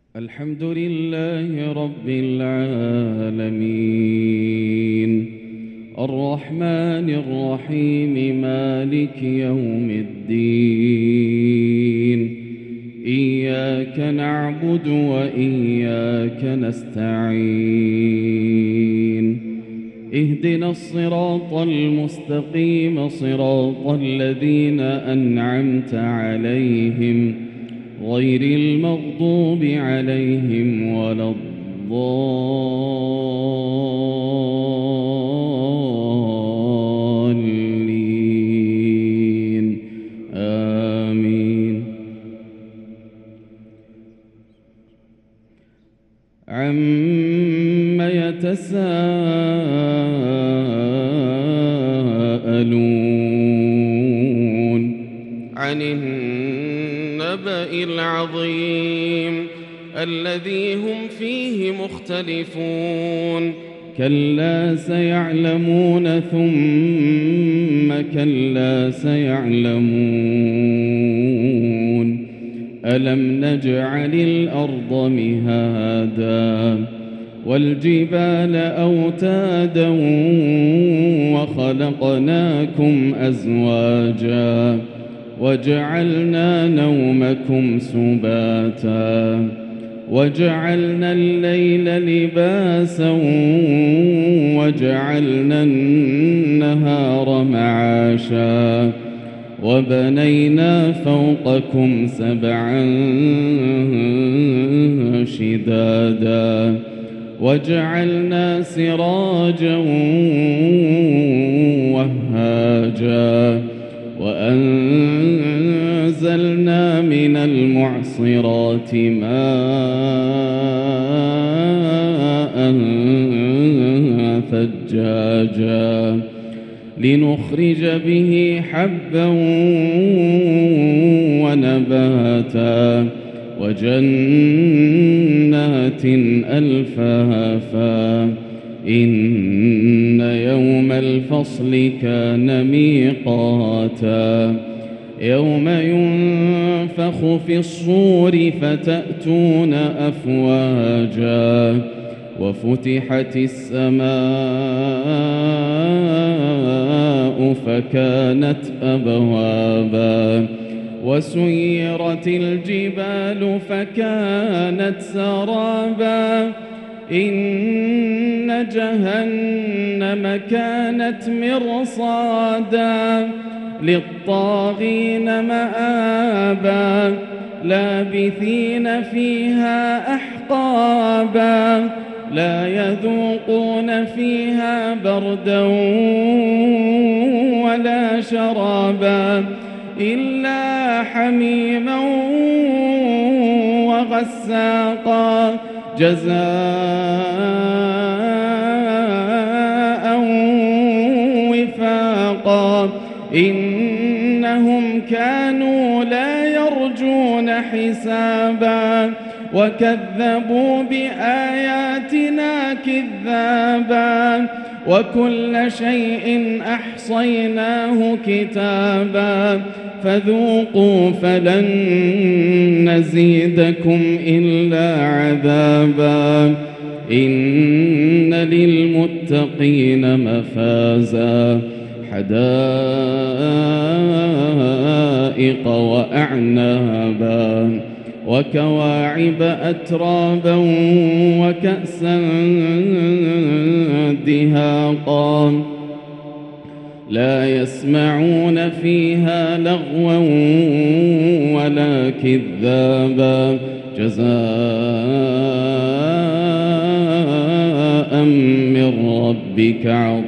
الحمد لله رب العالمين الرحمن الرحيم مالك يوم الدين إياك نعبد وإياك نستعين اهدنا الصراط المستقيم صراط الذين أنعمت عليهم غير المغضوب عليهم ولا الضالين آمين. عم يتساءلون عن النبأ العظيم الذي هم فيه مختلفون كلا سيعلمون ثم كلا سيعلمون ألم نجعل الأرض مهادا والجبال أوتادا وخلقناكم أزواجا وجعلنا نومكم سباتا وجعلنا الليل لباسا وجعلنا النهار معاشا وبنينا فوقكم سبعا شدادا وجعلنا سراجا وهاجا وأنزلنا من المعصرات ماء ثجاجا لنخرج به حبا ونباتا وجنات ألفافا إن يوم الفصل كان ميقاتا يوم ينفخ في الصور فتأتون أفواجا وفتحت السماء فكانت أبوابا وسيرت الجبال فكانت سرابا إن جهنم كانت مرصادا للطاغين مآبا لابثين فيها أحقابا لا يذوقون فيها بردا ولا شرابا إلا حميما وغساقا جزاء وفاقا إنهم كانوا لا يرجون حسابا وكذبوا بآياتنا كذابا وكل شيء أحصيناه كتابا فذوقوا فلن نزيدكم إلا عذابا إن للمتقين مفازا حدائق وأعنابا وكواعب أترابا وكأسا دهاقا لا يسمعون فيها لغوا ولا كذابا جزاء من ربك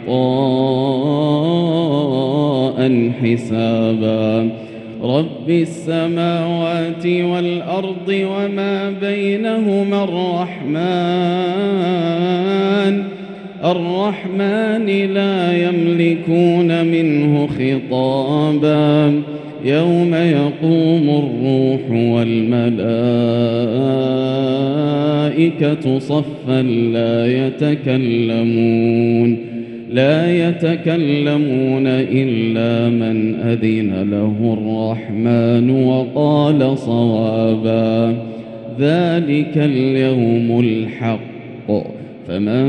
عطاء حسابا رب السماوات والأرض وما بينهما الرحمن لا يملكون منه خطابا يوم يقوم الروح والملائكة صفا لا يتكلمون إلا من أذن له الرحمن وقال صوابا ذلك اليوم الحق فمن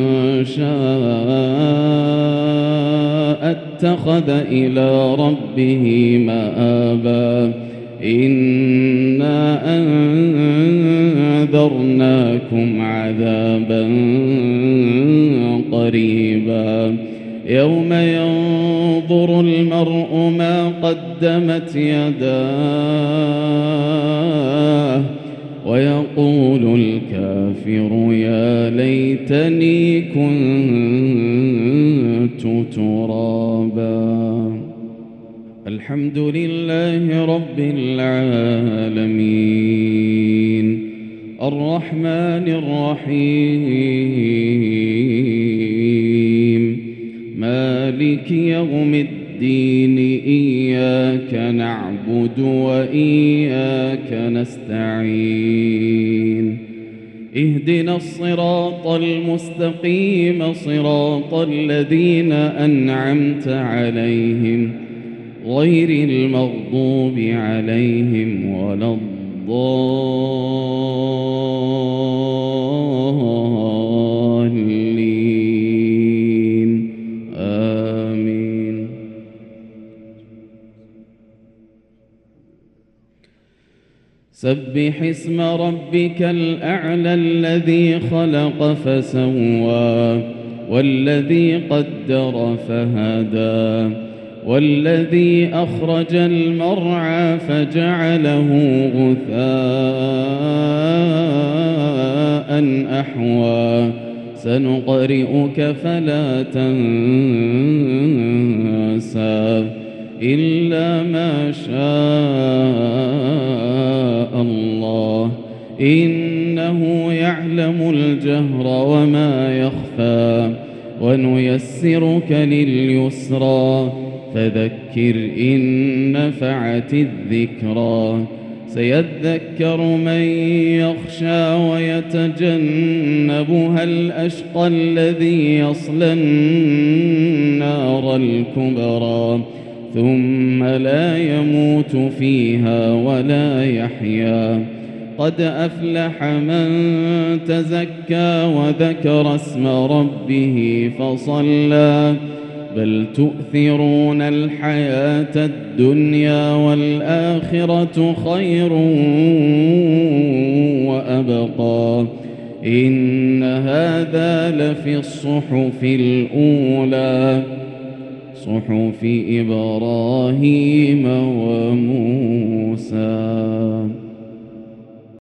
شاء اتخذ إلى ربه مآبا إنا أنذرناكم عذابا قريبا يوم ينظر المرء ما قدمت يداه ويقول الكافر يا ليتني كنت ترابا. الحمد لله رب العالمين الرحمن الرحيم مالك يوم الدين إياك نعبد وإياك نستعين اهدنا الصراط المستقيم صراط الذين أنعمت عليهم غير المغضوب عليهم ولا الضالين آمين. سبح اسم ربك الأعلى الذي خلق فسوى والذي قدر فهدى والذي أخرج المرعى فجعله غثاء أحوى سنقرئك فلا تنسى إلا ما شاء الله إنه يعلم الجهر وما يخفى ونيسرك لليسرى فذكر إن نفعت الذكرى سيذكر من يخشى ويتجنبها الأشقى الذي يصلى النار الكبرى ثم لا يموت فيها ولا يحيا قد أفلح من تزكى وذكر اسم ربه فصلى بل تؤثرون الحياة الدنيا والآخرة خير وأبقى إن هذا لفي الصحف الأولى صحف إبراهيم وموسى.